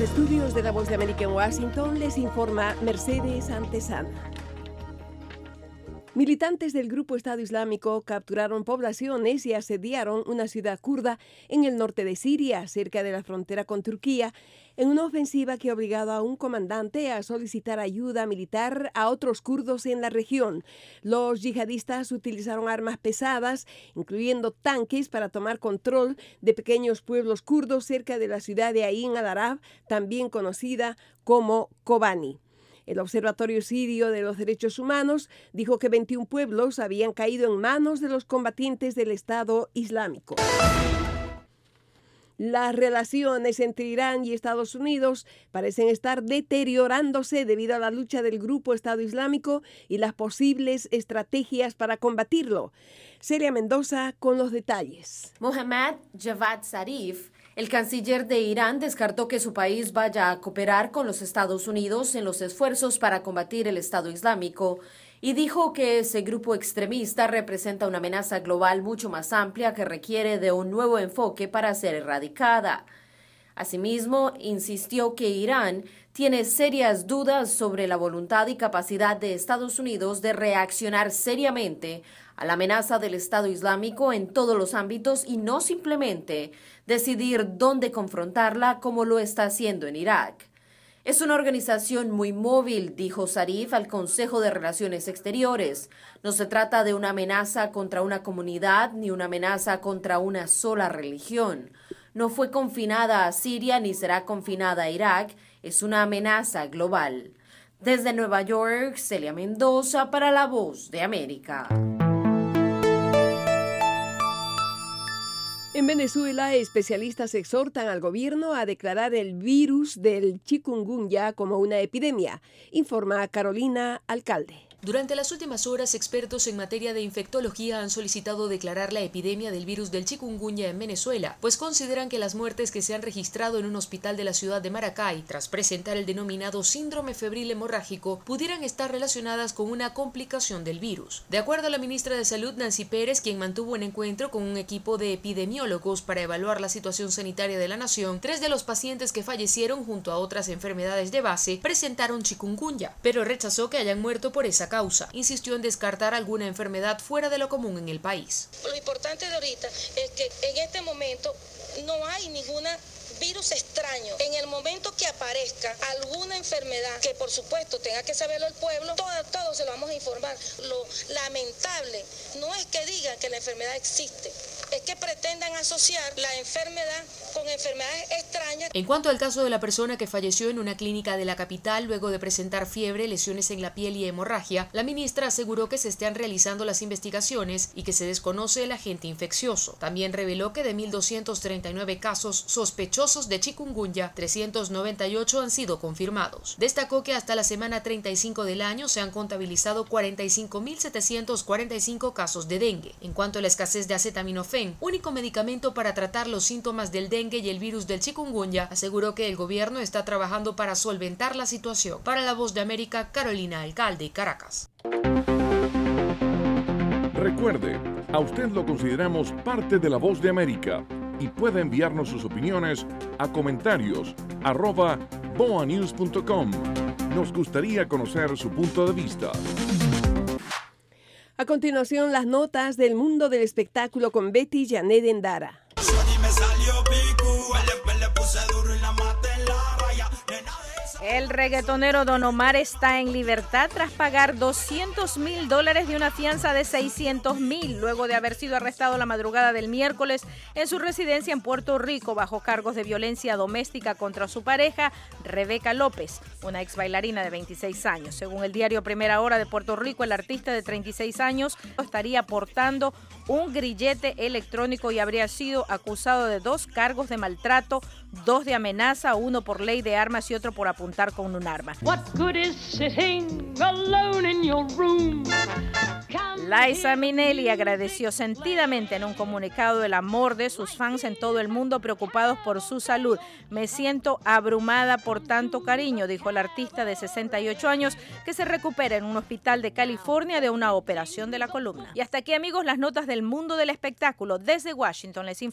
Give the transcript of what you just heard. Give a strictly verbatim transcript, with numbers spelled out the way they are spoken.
estudios de La Voz de América en Washington les informa Mercedes Antesana. Militantes del grupo Estado Islámico capturaron poblaciones y asediaron una ciudad kurda en el norte de Siria, cerca de la frontera con Turquía, en una ofensiva que ha obligado a un comandante a solicitar ayuda militar a otros kurdos en la región. Los yihadistas utilizaron armas pesadas, incluyendo tanques, para tomar control de pequeños pueblos kurdos cerca de la ciudad de Ain al-Arab, también conocida como Kobani. El Observatorio Sirio de los Derechos Humanos dijo que veintiún pueblos habían caído en manos de los combatientes del Estado Islámico. Las relaciones entre Irán y Estados Unidos parecen estar deteriorándose debido a la lucha del grupo Estado Islámico y las posibles estrategias para combatirlo. Celia Mendoza con los detalles. Mohammad Javad Zarif, el canciller de Irán, descartó que su país vaya a cooperar con los Estados Unidos en los esfuerzos para combatir el Estado Islámico y dijo que ese grupo extremista representa una amenaza global mucho más amplia que requiere de un nuevo enfoque para ser erradicada. Asimismo, insistió que Irán tiene serias dudas sobre la voluntad y capacidad de Estados Unidos de reaccionar seriamente a la amenaza del Estado Islámico en todos los ámbitos y no simplemente decidir dónde confrontarla como lo está haciendo en Irak. Es una organización muy móvil, dijo Zarif al Consejo de Relaciones Exteriores. No se trata de una amenaza contra una comunidad ni una amenaza contra una sola religión. No fue confinada a Siria ni será confinada a Irak. Es una amenaza global. Desde Nueva York, Celia Mendoza para La Voz de América. En Venezuela, especialistas exhortan al gobierno a declarar el virus del chikungunya como una epidemia, informa Carolina Alcalde. Durante las últimas horas, expertos en materia de infectología han solicitado declarar la epidemia del virus del chikungunya en Venezuela, pues consideran que las muertes que se han registrado en un hospital de la ciudad de Maracay, tras presentar el denominado síndrome febril hemorrágico, pudieran estar relacionadas con una complicación del virus. De acuerdo a la ministra de Salud, Nancy Pérez, quien mantuvo un encuentro con un equipo de epidemiólogos para evaluar la situación sanitaria de la nación, tres de los pacientes que fallecieron junto a otras enfermedades de base presentaron chikungunya, pero rechazó que hayan muerto por esa causa. Insistió en descartar alguna enfermedad fuera de lo común en el país. Lo importante de ahorita es que en este momento no hay ninguna virus extraño. En el momento que aparezca alguna enfermedad, que por supuesto tenga que saberlo el pueblo, todo, todo se lo vamos a informar. Lo lamentable no es que digan que la enfermedad existe, es que pretendan asociar la enfermedad con enfermedades extrañas. En cuanto al caso de la persona que falleció en una clínica de la capital luego de presentar fiebre, lesiones en la piel y hemorragia, la ministra aseguró que se están realizando las investigaciones y que se desconoce el agente infeccioso. También reveló que de mil doscientos treinta y nueve casos sospechosos de chikungunya, trescientos noventa y ocho han sido confirmados. Destacó que hasta la semana treinta y cinco del año se han contabilizado cuarenta y cinco mil setecientos cuarenta y cinco casos de dengue. En cuanto a la escasez de acetaminofén, único medicamento para tratar los síntomas del dengue y el virus del chikungunya, aseguró que el gobierno está trabajando para solventar la situación. Para La Voz de América, Carolina Alcalde, Caracas. Recuerde, a usted lo consideramos parte de La Voz de América y puede enviarnos sus opiniones a comentarios arroba boa news punto com. Nos gustaría conocer su punto de vista. A continuación, las notas del mundo del espectáculo con Betty Janet Endara. El reggaetonero Don Omar está en libertad tras pagar doscientos mil dólares de una fianza de seiscientos mil luego de haber sido arrestado la madrugada del miércoles en su residencia en Puerto Rico bajo cargos de violencia doméstica contra su pareja, Rebeca López, una ex bailarina de veintiséis años. Según el diario Primera Hora de Puerto Rico, el artista de treinta y seis años estaría portando un grillete electrónico y habría sido acusado de dos cargos de maltrato, dos de amenaza, uno por ley de armas y otro por apuntar con un arma. What good is sitting alone in your room? Liza Minnelli agradeció sentidamente en un comunicado el amor de sus fans en todo el mundo preocupados por su salud. Me siento abrumada por tanto cariño, dijo el artista de sesenta y ocho años que se recupera en un hospital de California de una operación de la columna. Y hasta aquí, amigos, las notas del mundo del espectáculo. Desde Washington les informo.